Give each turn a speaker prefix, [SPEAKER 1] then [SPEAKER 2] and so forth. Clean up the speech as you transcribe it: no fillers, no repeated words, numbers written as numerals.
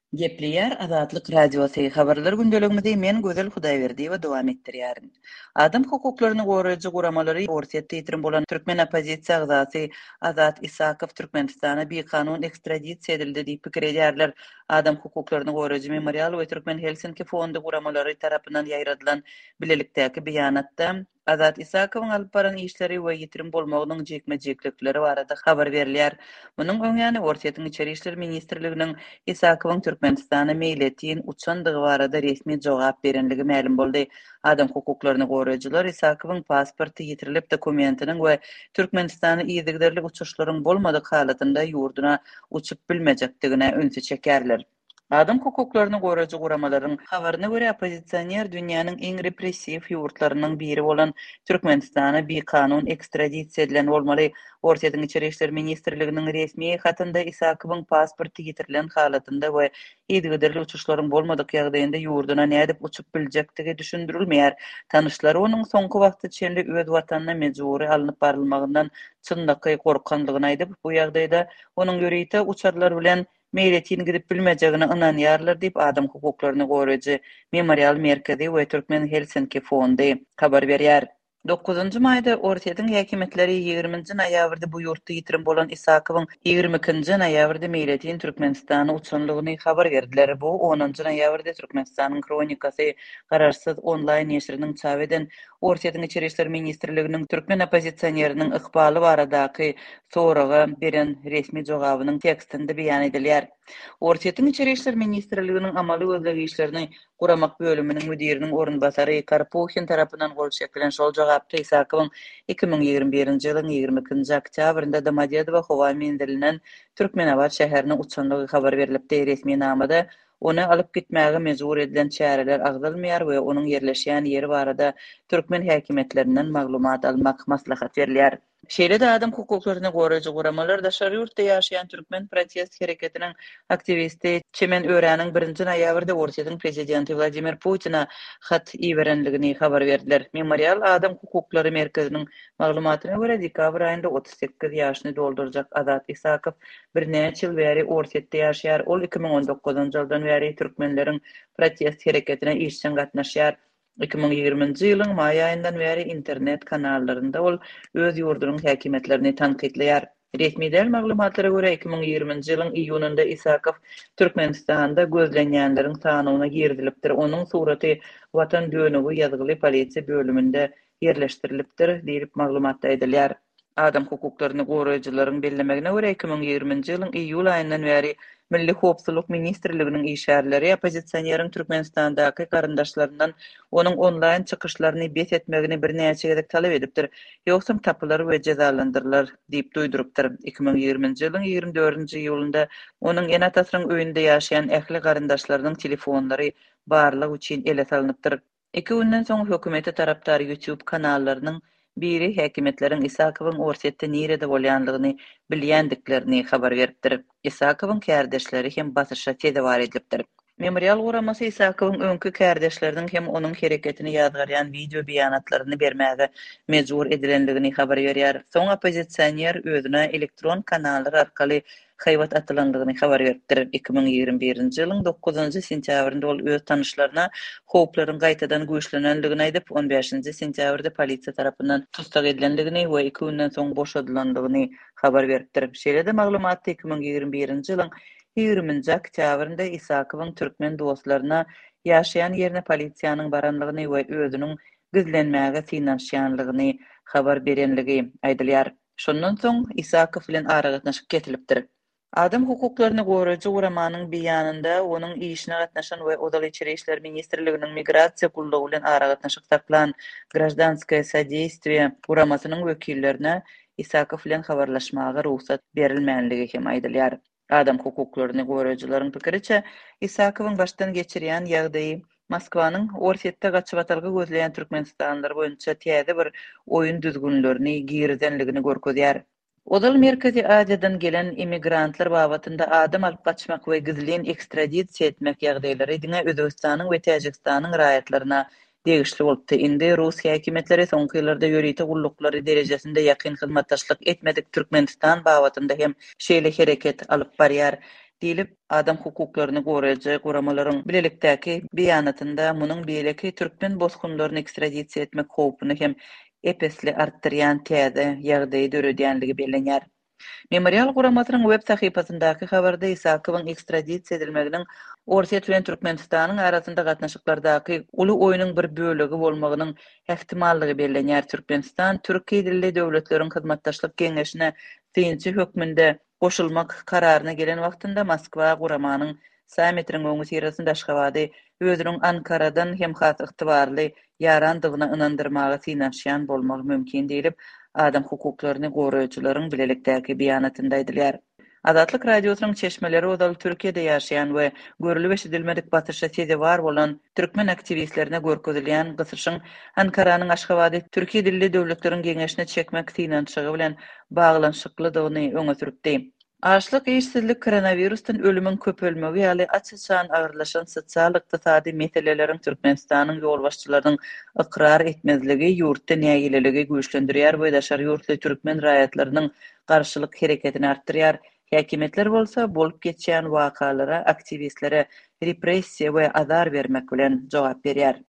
[SPEAKER 1] Gepleyer Azatlyk Radiosu habarlar gündeliginde men Gözel Hudaýberdi we dowam etdirýärin. Adam hukuklaryny goraýjy guramalary ortýetde ýitirim bolan türkmen opozisiýa agzasy Azat Isakow Türkmenistana bir kanun ekstradisiýa edildi diýip pikir edýärler. Adam hukuklaryny goraýjy Memorial we Türkmen Helsinki fondy guramalary tarapyndan ýaýradylan bilelikdäki beýanatda Azat Isakowyň alyp baran işleri we ýitirim bolmagynyň jekme-jeklikleri barada habar berilýär. Munyň öňýany Ortiýetiň içeri işler ministrliginiň Isakowyň Türkmenistana meýletdiň uçandygy barada resmi jogap berenligi ma'lum boldy. Adam hukuklaryny goraýjylar Isakowyň pasporty ýitirilip dokumentiniň we Türkmenistana ýygyderlik uçuşlaryň bolmadyk halatynda ýurduna uçup bilmejekdigine öňse çekerler. Adam hukuklaryny goraýjy guramalaryň habaryna görä opozisioner dünýäniň iň repressiw ýurtlarynyň biri bolan Türkmenistana bir kanun ekstradisiýa edilen bolmaly. Ortiýetiň içeri işler ministrliginiň resmi hatynda Isakowyň pasporty ýitirilen halatynda we ýygyderli uçuşlaryň bolmadyk ýagdaýynda ýurduna nädip uçup biljektigi düşündirilmeýär. Tanyşlary onuň soňky wagtda çenli öz watanyna mejburi alınıp barylmagyndan çyndaky gorkandygyny aýdyp, bu ýagdaýda onuň ýöreýte uçarlar bilen meýletini gidip bilmejegine ynanýarlar diýip adam hukuklaryny goraýjy Memorial Merkezi we Türkmen Helsinki fondy habar berýär. 9-njy maýda Ortiýetiň häkimetleri 20-nji noýabrda bu ýurtda ýitirim bolan Isakowyň 22-nji noýabrda meýletini Türkmenistana uçanlygyny habar berdiler. Bu 10-njy noýabrda Türkmenistanyň kronikasy gararsyz onlaýn ýeşiriniň çap eden Ortiýetiň içeri işler ministrliginiň türkmen opozisioneriniň ykbaly baradaky soraga beren resmi jogabynyň tekstinde beýan edilýär. Ortiýetiň içeri işler ministrliginiň amaly gözlegi işlerini guramak bölüminiň müdiriniň orunbasary Karpuhin tarapyndan gol çekilen şol jogapda Isakowyň 2021-nji ýylyň 22-nji oktýabrynda Domodedowo howa mendirilen Türkmenabad şäherine uçanlygy habar berilipdi. Resmi namada onu alyp gitmäge mejbur edilen çäreler agdalmaýar we onuň ýerleşýän ýeri barada türkmen häkimetlerinden maglumat almak maslahat berilýär. Şeýle-de adam hukuklaryny goraýjy guramalar daşary ýurtda ýaşaýan türkmen protest hereketiniň aktivisti Çemen Öräniň 1-nji noýabrda Ortiýetiň prezidenti Vladimir Putina hat iberenligini habar berdiler. Memorial Adam Hukuklary Merkeziniň maglumatyna görä dekabr aýynda 38 ýaşyny doldurjak Azat Isakow bir näçe ýyl bäri Ortiýetde ýaşaýar. Ol 2019-njy ýyldan bäri türkmenleriň protest hereketine işçen gatnaşýar. 2020-nji ýylyň maý aýyndan bäri internet kanallarynda ol öz ýurdunyň häkimetlerini tanqidleýär. Resmi del maglumatlara görä 2020-nji ýylyň iýunynda Isakow Türkmenistanda gözlenýänleriň sanyna girdilipdir. Onuň suraty Watan dönügi ýazgyly polisiýa bölüminde ýerleşdirilipdir diýip maglumatda edilýär. Adam hukuklaryny goraýjylaryň bellemegine görä 2020-nji ýylyň iýul aýyndan bäri Milli Howpsuzlyk Ministrliginiň işgärleri opozisioneriň Türkmenistandaky garyndaşlaryndan onuň onlaýn çykyşlaryny bet etmegini bir näçe gezek talap edipdir. Ýogsam tapylar we jazalandyrlar diýip duýdurypdyr. 2020-nji ýylyň 24-nji ýylynda onuň enatasynyň öýünde ýaşaýan ähli garyndaşlarynyň telefonlary barlyg üçin ele salynypdyr. 2 günden soň hökümeti tarapdary YouTube kanallarynyň biri häkimetleriň Isakowyň Ortiýetde nirede bolýanlygyny bilýändiklerini habar beripdir. Isakowyň kärdeşleri hem basışa tedewar edilipdir. Memorial guramasy Isakowyň öňkü kärdeşleriniň hem onuň hereketini ýazgarýan video beýanatlaryny bermäge mejbur edilenligini habar berýär. Soň opozisioner özüne elektron kanallar arkaly haýwat atylandygyny habar beripdir. 2021-nji ýylyň 9-njy sentýabrynda ol öz tanyşlaryna howplaryň gaýtadan güýçlenenligini aýdyp 15-nji sentýabrda polisiýa tarapyndan tutsak edilenligini we 2 günden soň boşadylandygyny habar beripdir. Şeýle-de maglumatda 2021-nji ýylyň 20-nji oktýabrynda Isakowyň türkmen dostlaryna ýaşaýan ýerine polisiýanyň baranlygyny we özüniň gizlenmäge synanýanlygyny habar berenligi aýdylýar. Şondan soň Isakow bilen ara gatnaşyp ketilipdir. Adam hukuklaryny goraýjy guramanyň beýanynda onuň işine gatnaşan we Odaly içeri işler ministrliginiň migrasiýa gullugy bilen ara gatnaşyp tapylan Гражданское содействие guramasynyň wekillerine Isakow bilen habarlaşmaga ruhsat berilmänligi hem aýdylýar. Adam hukuklaryny goraýjylaryň pikiriçe, Isakowyň başdan geçirýän ýagdaýy Moskwanyň Ortiýetde gaçyp atalgy gözleýän türkmenistanlylar boýunça täze bir oýun düzgünlerini girdenligini görkezýär. Odaly Merkezi Aziýadan gelen immigrantlar babatynda adam alyp gaçmak we gizlin ekstradisiýa etmek ýagdaýlary diňe Özbegistanyň we Täjikistanyň raýatlaryna degişli bolupdy. Indi Rus häkimetleri soňky ýyllarda ýöreýte gullukları derejesinde ýakyn hyzmatdaşlyk etmedik Türkmenistan babatynda hem şeýle hereket alyp barýar. diýilip adam hukuklaryny goraýjy guramalaryň bilelikdäki beýanatynda munyň beýleki türkmen bozgunlaryny ekstradisiýa etmek howpuny hem epesli artdyrýan täze ýagdaýy döredýänligi bellenýär. Memorial guramasynyň web sahypasyndaky habarda Isakowyň ekstradisiýa edilmeginiň Orsiýet bilen Türkmenistanyň arasynda gatnaşyklardaky uly oýunyň bir bölegi bolmagynyň ähtimallygy bellenýär. Türkmenistan türki dilli döwletleriň hyzmatdaşlyk geňeşine synçy hökmünde goşulmak kararyna gelen wagtynda Moskwa guramanyň sammitiniň öňü sirasynda Aşgabaty özüniň Ankara'dan hem has ygtybarly ýarandygyna ynandyrmagy synanşýan bolmagy mümkin diýilip adam hukuklaryny goraýjylaryň bilelikdäki beýanatynda aýdylýar. Azatlyk radiosynyň çeşmeleri odaly Türkiýede ýaşaýan we görülip eşidilmedik batyrşa sede bar bolan türkmen aktivistlerine görkezilýän gysyşyň Ankaranyň Aşgabaty türki dilli döwletleriň geňeşine çekmek synanşygy bilen baglanşyklydygyny öňe süripdi. Açlyk, işsizlik, koronavirusdan ölümün köpelmegi ýaly açyçan agyrlaşan sosial ykdysady meseleleriň Türkmenistanyň ýolbaşçylarynyň ykrar etmezligi ýurtda nägileligi güýçlendirýär we daşary ýurtly türkmen raýatlarynyň garşylyk hereketini artdyrýar. Häkimetler bolsa bolup geçýän wakalara aktivistlere repressiýa we azar bermek bilen jogap berýär.